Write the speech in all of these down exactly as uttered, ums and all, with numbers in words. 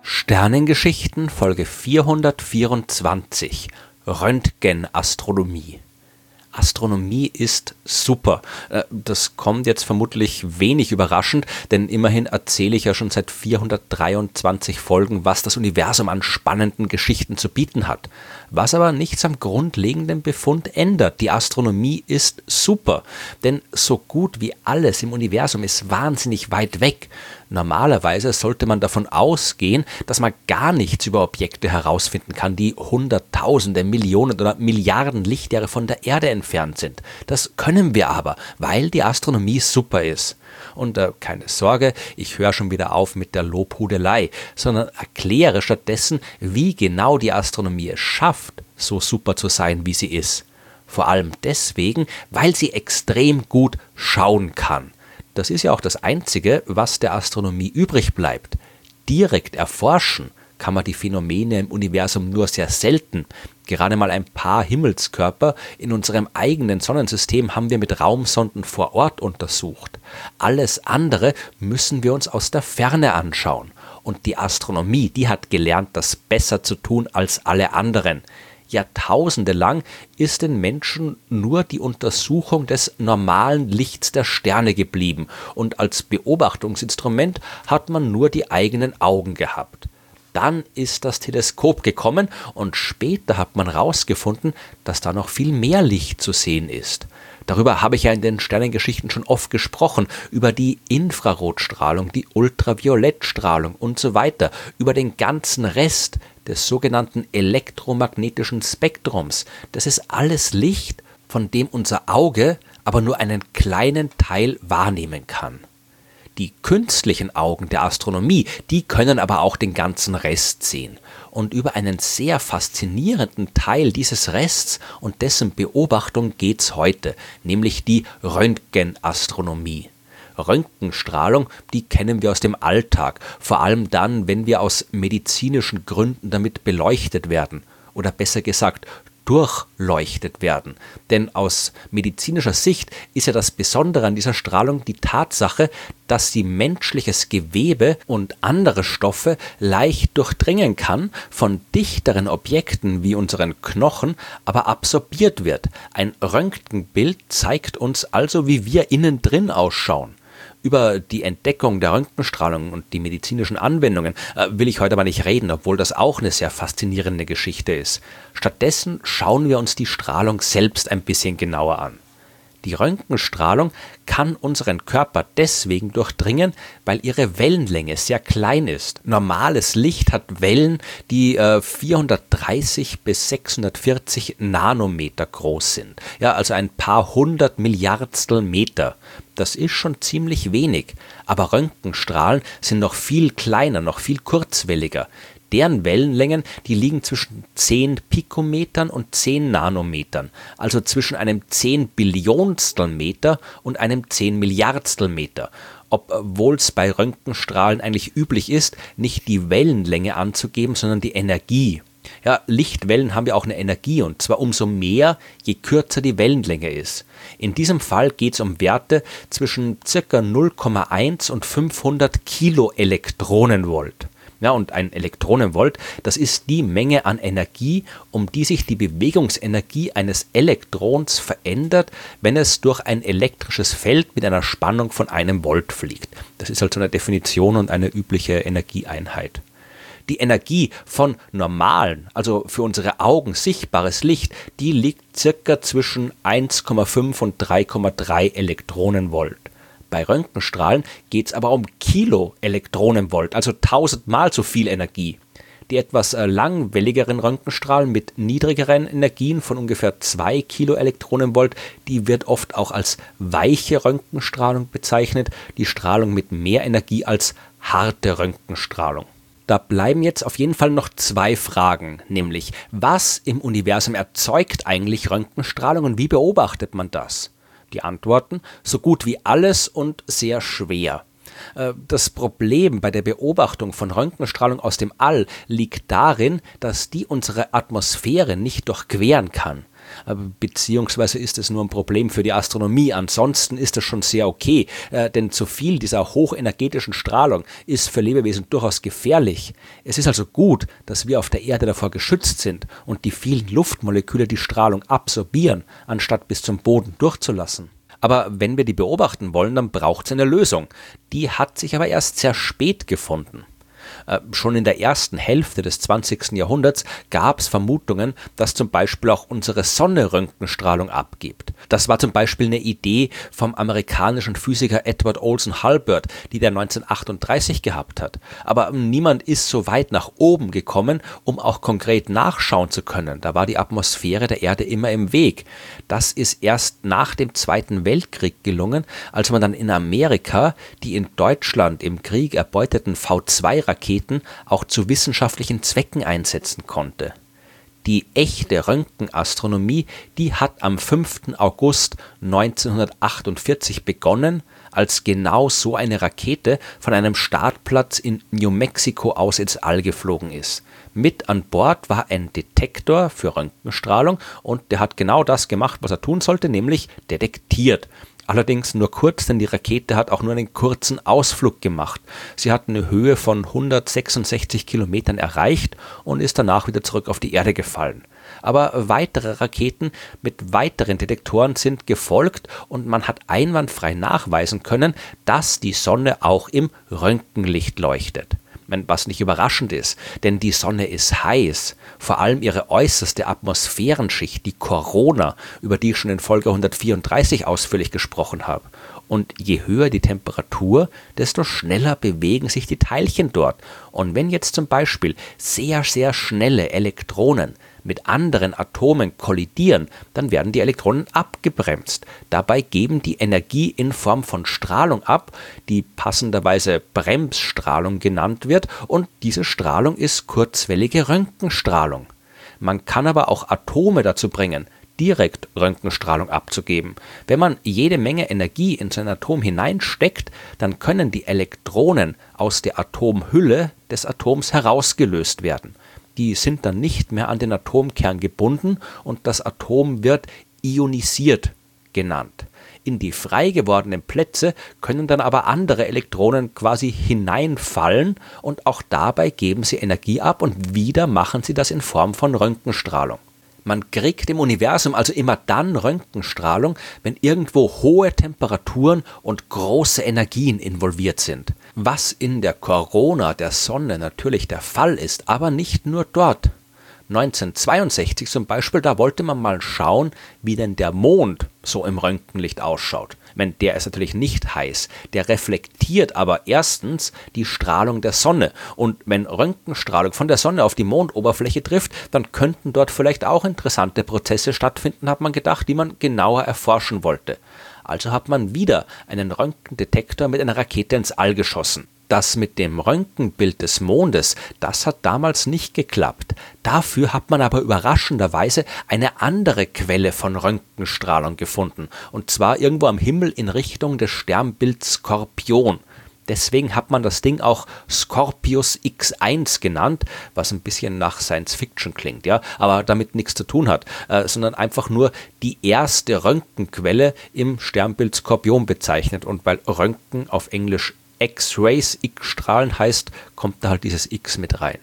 Sternengeschichten Folge vierhundertvierundzwanzig Röntgenastronomie. Astronomie ist super. Das kommt jetzt vermutlich wenig überraschend, denn immerhin erzähle ich ja schon seit vierhundertdreiundzwanzig Folgen, was das Universum an spannenden Geschichten zu bieten hat. Was aber nichts am grundlegenden Befund ändert. Die Astronomie ist super, denn so gut wie alles im Universum ist wahnsinnig weit weg. Normalerweise sollte man davon ausgehen, dass man gar nichts über Objekte herausfinden kann, die Hunderttausende, Millionen oder Milliarden Lichtjahre von der Erde entfernt sind. Das können wir aber, weil die Astronomie super ist. Und äh, keine Sorge, ich höre schon wieder auf mit der Lobhudelei, sondern erkläre stattdessen, wie genau die Astronomie es schafft, so super zu sein, wie sie ist. Vor allem deswegen, weil sie extrem gut schauen kann. Das ist ja auch das Einzige, was der Astronomie übrig bleibt. Direkt erforschen kann man die Phänomene im Universum nur sehr selten. Gerade mal ein paar Himmelskörper in unserem eigenen Sonnensystem haben wir mit Raumsonden vor Ort untersucht. Alles andere müssen wir uns aus der Ferne anschauen. Und die Astronomie, die hat gelernt, das besser zu tun als alle anderen. Jahrtausende lang ist den Menschen nur die Untersuchung des normalen Lichts der Sterne geblieben und als Beobachtungsinstrument hat man nur die eigenen Augen gehabt. Dann ist das Teleskop gekommen und später hat man herausgefunden, dass da noch viel mehr Licht zu sehen ist. Darüber habe ich ja in den Sternengeschichten schon oft gesprochen, über die Infrarotstrahlung, die Ultraviolettstrahlung und so weiter, über den ganzen Rest des sogenannten elektromagnetischen Spektrums. Das ist alles Licht, von dem unser Auge aber nur einen kleinen Teil wahrnehmen kann. Die künstlichen Augen der Astronomie, die können aber auch den ganzen Rest sehen. Und über einen sehr faszinierenden Teil dieses Rests und dessen Beobachtung geht's heute, nämlich die Röntgenastronomie. Röntgenstrahlung, die kennen wir aus dem Alltag, vor allem dann, wenn wir aus medizinischen Gründen damit beleuchtet werden. Oder besser gesagt, durchleuchtet werden. Denn aus medizinischer Sicht ist ja das Besondere an dieser Strahlung die Tatsache, dass sie menschliches Gewebe und andere Stoffe leicht durchdringen kann, von dichteren Objekten wie unseren Knochen aber absorbiert wird. Ein Röntgenbild zeigt uns also, wie wir innen drin ausschauen. Über die Entdeckung der Röntgenstrahlung und die medizinischen Anwendungen äh, will ich heute aber nicht reden, obwohl das auch eine sehr faszinierende Geschichte ist. Stattdessen schauen wir uns die Strahlung selbst ein bisschen genauer an. Die Röntgenstrahlung kann unseren Körper deswegen durchdringen, weil ihre Wellenlänge sehr klein ist. Normales Licht hat Wellen, die äh, vierhundertdreißig bis sechshundertvierzig Nanometer groß sind. Ja, also ein paar hundert Milliardstel Meter. Das ist schon ziemlich wenig, aber Röntgenstrahlen sind noch viel kleiner, noch viel kurzwelliger. Deren Wellenlängen, die liegen zwischen zehn Pikometern und zehn Nanometern, also zwischen einem zehn Billionstel Meter und einem zehn Milliardstel Meter. Obwohl es bei Röntgenstrahlen eigentlich üblich ist, nicht die Wellenlänge anzugeben, sondern die Energie. Ja, Lichtwellen haben ja auch eine Energie und zwar umso mehr, je kürzer die Wellenlänge ist. In diesem Fall geht es um Werte zwischen ca. null Komma eins und fünfhundert Kiloelektronenvolt. Ja, und ein Elektronenvolt, das ist die Menge an Energie, um die sich die Bewegungsenergie eines Elektrons verändert, wenn es durch ein elektrisches Feld mit einer Spannung von einem Volt fliegt. Das ist also eine Definition und eine übliche Energieeinheit. Die Energie von normalen, also für unsere Augen sichtbares Licht, die liegt circa zwischen eins Komma fünf und drei Komma drei Elektronenvolt. Bei Röntgenstrahlen geht es aber um Kiloelektronenvolt, also tausendmal so viel Energie. Die etwas langwelligeren Röntgenstrahlen mit niedrigeren Energien von ungefähr zwei Kiloelektronenvolt, die wird oft auch als weiche Röntgenstrahlung bezeichnet, die Strahlung mit mehr Energie als harte Röntgenstrahlung. Da bleiben jetzt auf jeden Fall noch zwei Fragen, nämlich was im Universum erzeugt eigentlich Röntgenstrahlung und wie beobachtet man das? Die Antworten: so gut wie alles und sehr schwer. Das Problem bei der Beobachtung von Röntgenstrahlung aus dem All liegt darin, dass die unsere Atmosphäre nicht durchqueren kann. beziehungsweise ist es nur ein Problem für die Astronomie. Ansonsten ist das schon sehr okay, äh, denn zu viel dieser hochenergetischen Strahlung ist für Lebewesen durchaus gefährlich. Es ist also gut, dass wir auf der Erde davor geschützt sind und die vielen Luftmoleküle die Strahlung absorbieren, anstatt bis zum Boden durchzulassen. Aber wenn wir die beobachten wollen, dann braucht es eine Lösung. Die hat sich aber erst sehr spät gefunden. Äh, schon in der ersten Hälfte des zwanzigsten Jahrhunderts gab es Vermutungen, dass zum Beispiel auch unsere Sonne Röntgenstrahlung abgibt. Das war zum Beispiel eine Idee vom amerikanischen Physiker Edward Olson Halbert, die der neunzehnhundertachtunddreißig gehabt hat. Aber niemand ist so weit nach oben gekommen, um auch konkret nachschauen zu können. Da war die Atmosphäre der Erde immer im Weg. Das ist erst nach dem Zweiten Weltkrieg gelungen, als man dann in Amerika die in Deutschland im Krieg erbeuteten V zwei Raketen auch zu wissenschaftlichen Zwecken einsetzen konnte. Die echte Röntgenastronomie, die hat am fünften August neunzehnhundertachtundvierzig begonnen, als genau so eine Rakete von einem Startplatz in New Mexico aus ins All geflogen ist. Mit an Bord war ein Detektor für Röntgenstrahlung und der hat genau das gemacht, was er tun sollte, nämlich detektiert. Allerdings nur kurz, denn die Rakete hat auch nur einen kurzen Ausflug gemacht. Sie hat eine Höhe von hundertsechsundsechzig Kilometern erreicht und ist danach wieder zurück auf die Erde gefallen. Aber weitere Raketen mit weiteren Detektoren sind gefolgt und man hat einwandfrei nachweisen können, dass die Sonne auch im Röntgenlicht leuchtet. Was nicht überraschend ist, denn die Sonne ist heiß. Vor allem ihre äußerste Atmosphärenschicht, die Korona, über die ich schon in Folge hundertvierunddreißig ausführlich gesprochen habe. Und je höher die Temperatur, desto schneller bewegen sich die Teilchen dort. Und wenn jetzt zum Beispiel sehr, sehr schnelle Elektronen mit anderen Atomen kollidieren, dann werden die Elektronen abgebremst. Dabei geben die Energie in Form von Strahlung ab, die passenderweise Bremsstrahlung genannt wird, und diese Strahlung ist kurzwellige Röntgenstrahlung. Man kann aber auch Atome dazu bringen, direkt Röntgenstrahlung abzugeben. Wenn man jede Menge Energie in so ein Atom hineinsteckt, dann können die Elektronen aus der Atomhülle des Atoms herausgelöst werden. Die sind dann nicht mehr an den Atomkern gebunden und das Atom wird ionisiert genannt. In die frei gewordenen Plätze können dann aber andere Elektronen quasi hineinfallen und auch dabei geben sie Energie ab und wieder machen sie das in Form von Röntgenstrahlung. Man kriegt im Universum also immer dann Röntgenstrahlung, wenn irgendwo hohe Temperaturen und große Energien involviert sind. Was in der Korona der Sonne natürlich der Fall ist, aber nicht nur dort. neunzehnhundertzweiundsechzig zum Beispiel, da wollte man mal schauen, wie denn der Mond so im Röntgenlicht ausschaut. Ich meine, der ist natürlich nicht heiß, der reflektiert aber erstens die Strahlung der Sonne. Und wenn Röntgenstrahlung von der Sonne auf die Mondoberfläche trifft, dann könnten dort vielleicht auch interessante Prozesse stattfinden, hat man gedacht, die man genauer erforschen wollte. Also hat man wieder einen Röntgendetektor mit einer Rakete ins All geschossen. Das mit dem Röntgenbild des Mondes, das hat damals nicht geklappt. Dafür hat man aber überraschenderweise eine andere Quelle von Röntgenstrahlung gefunden. Und zwar irgendwo am Himmel in Richtung des Sternbilds Skorpion. Deswegen hat man das Ding auch Scorpius X eins genannt, was ein bisschen nach Science Fiction klingt, ja, aber damit nichts zu tun hat, äh, sondern einfach nur die erste Röntgenquelle im Sternbild Skorpion bezeichnet. Und weil Röntgen auf Englisch X-Rays, X-Strahlen heißt, kommt da halt dieses X mit rein.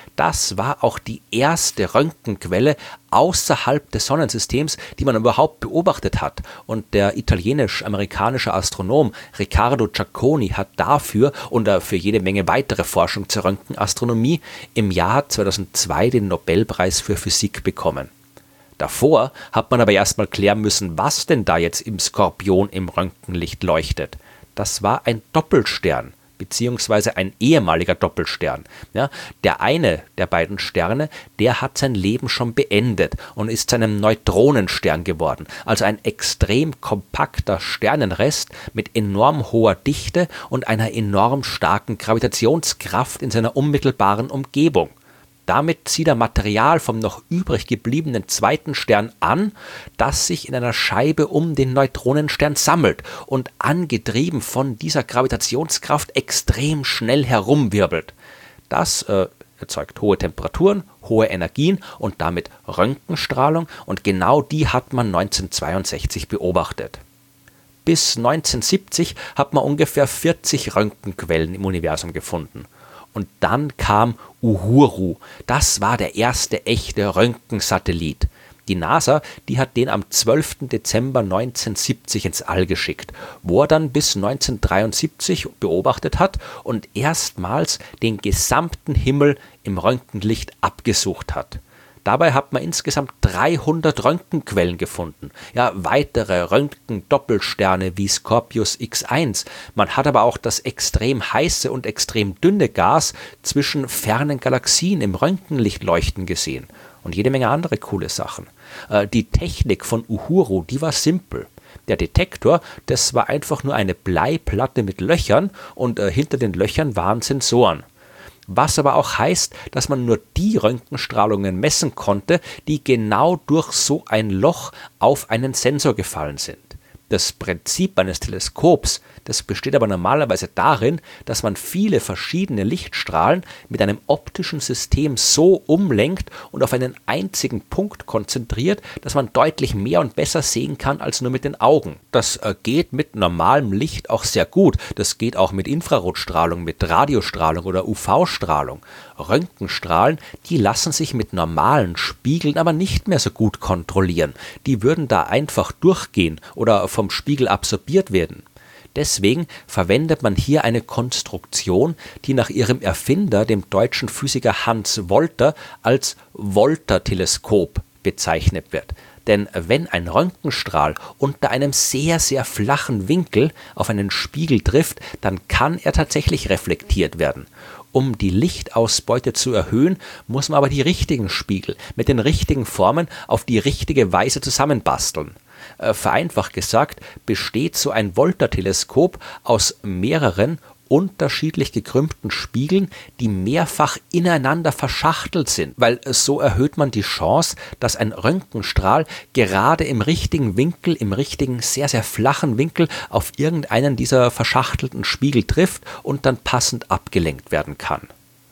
Das war auch die erste Röntgenquelle außerhalb des Sonnensystems, die man überhaupt beobachtet hat. Und der italienisch-amerikanische Astronom Riccardo Giacconi hat dafür und für jede Menge weitere Forschung zur Röntgenastronomie im Jahr zweitausendzwei den Nobelpreis für Physik bekommen. Davor hat man aber erstmal klären müssen, was denn da jetzt im Skorpion im Röntgenlicht leuchtet. Das war ein Doppelstern, beziehungsweise ein ehemaliger Doppelstern. Ja, der eine der beiden Sterne, der hat sein Leben schon beendet und ist zu einem Neutronenstern geworden. Also ein extrem kompakter Sternenrest mit enorm hoher Dichte und einer enorm starken Gravitationskraft in seiner unmittelbaren Umgebung. Damit zieht er Material vom noch übrig gebliebenen zweiten Stern an, das sich in einer Scheibe um den Neutronenstern sammelt und angetrieben von dieser Gravitationskraft extrem schnell herumwirbelt. Das äh, erzeugt hohe Temperaturen, hohe Energien und damit Röntgenstrahlung, und genau die hat man neunzehnhundertzweiundsechzig beobachtet. Bis neunzehnhundertsiebzig hat man ungefähr vierzig Röntgenquellen im Universum gefunden. Und dann kam Uhuru. Das war der erste echte Röntgensatellit. Die NASA, die hat den am zwölften Dezember neunzehnhundertsiebzig ins All geschickt, wo er dann bis neunzehnhundertdreiundsiebzig beobachtet hat und erstmals den gesamten Himmel im Röntgenlicht abgesucht hat. Dabei hat man insgesamt dreihundert Röntgenquellen gefunden, ja, weitere Röntgen-Doppelsterne wie Scorpius X eins. Man hat aber auch das extrem heiße und extrem dünne Gas zwischen fernen Galaxien im Röntgenlicht leuchten gesehen und jede Menge andere coole Sachen. Äh, die Technik von Uhuru, die war simpel. Der Detektor, das war einfach nur eine Bleiplatte mit Löchern und äh, hinter den Löchern waren Sensoren. Was aber auch heißt, dass man nur die Röntgenstrahlungen messen konnte, die genau durch so ein Loch auf einen Sensor gefallen sind. Das Prinzip eines Teleskops, das besteht aber normalerweise darin, dass man viele verschiedene Lichtstrahlen mit einem optischen System so umlenkt und auf einen einzigen Punkt konzentriert, dass man deutlich mehr und besser sehen kann als nur mit den Augen. Das äh, geht mit normalem Licht auch sehr gut. Das geht auch mit Infrarotstrahlung, mit Radiostrahlung oder U V-Strahlung. Röntgenstrahlen, die lassen sich mit normalen Spiegeln aber nicht mehr so gut kontrollieren. Die würden da einfach durchgehen oder vom Spiegel absorbiert werden. Deswegen verwendet man hier eine Konstruktion, die nach ihrem Erfinder, dem deutschen Physiker Hans Wolter, als Wolter-Teleskop bezeichnet wird. Denn wenn ein Röntgenstrahl unter einem sehr, sehr flachen Winkel auf einen Spiegel trifft, dann kann er tatsächlich reflektiert werden. Um die Lichtausbeute zu erhöhen, muss man aber die richtigen Spiegel mit den richtigen Formen auf die richtige Weise zusammenbasteln. Äh, vereinfacht gesagt, besteht so ein Wolter-Teleskop aus mehreren unterschiedlich gekrümmten Spiegeln, die mehrfach ineinander verschachtelt sind, weil so erhöht man die Chance, dass ein Röntgenstrahl gerade im richtigen Winkel, im richtigen, sehr, sehr flachen Winkel auf irgendeinen dieser verschachtelten Spiegel trifft und dann passend abgelenkt werden kann.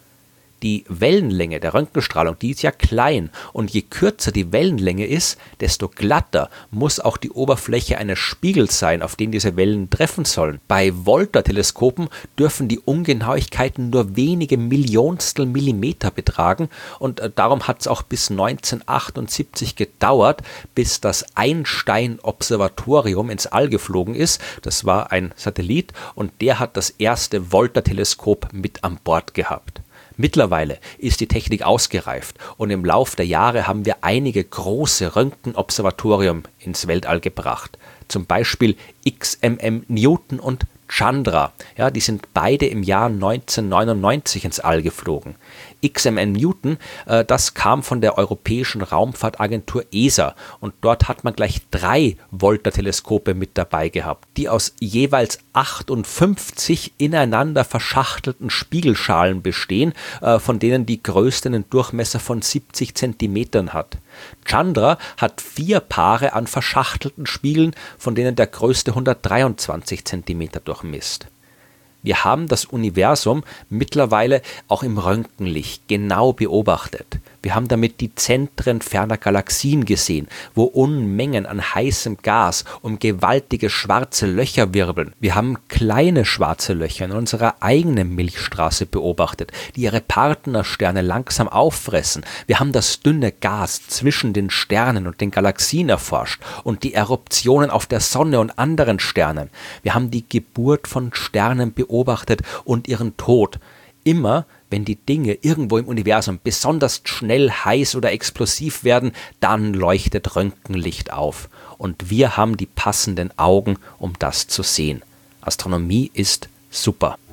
Die Wellenlänge der Röntgenstrahlung, die ist ja klein, und je kürzer die Wellenlänge ist, desto glatter muss auch die Oberfläche eines Spiegels sein, auf den diese Wellen treffen sollen. Bei Wolter-Teleskopen dürfen die Ungenauigkeiten nur wenige Millionstel Millimeter betragen, und darum hat es auch bis neunzehnhundertachtundsiebzig gedauert, bis das Einstein-Observatorium ins All geflogen ist. Das war ein Satellit, und der hat das erste Wolter-Teleskop mit an Bord gehabt. Mittlerweile ist die Technik ausgereift, und im Lauf der Jahre haben wir einige große Röntgenobservatorien ins Weltall gebracht. Zum Beispiel X M M Newton und Chandra. Ja, die sind beide im Jahr neunzehnhundertneunundneunzig ins All geflogen. X M M Newton, äh, das kam von der Europäischen Raumfahrtagentur E S A, und dort hat man gleich drei Wolter-Teleskope mit dabei gehabt, die aus jeweils achtundfünfzig ineinander verschachtelten Spiegelschalen bestehen, äh, von denen die größte einen Durchmesser von siebzig Zentimetern hat. Chandra hat vier Paare an verschachtelten Spiegeln, von denen der größte hundertdreiundzwanzig Zentimeter durchmisst. Wir haben das Universum mittlerweile auch im Röntgenlicht genau beobachtet. Wir haben damit die Zentren ferner Galaxien gesehen, wo Unmengen an heißem Gas um gewaltige schwarze Löcher wirbeln. Wir haben kleine schwarze Löcher in unserer eigenen Milchstraße beobachtet, die ihre Partnersterne langsam auffressen. Wir haben das dünne Gas zwischen den Sternen und den Galaxien erforscht und die Eruptionen auf der Sonne und anderen Sternen. Wir haben die Geburt von Sternen beobachtet und ihren Tod. Immer, wenn die Dinge irgendwo im Universum besonders schnell heiß oder explosiv werden, dann leuchtet Röntgenlicht auf. Und wir haben die passenden Augen, um das zu sehen. Astronomie ist super.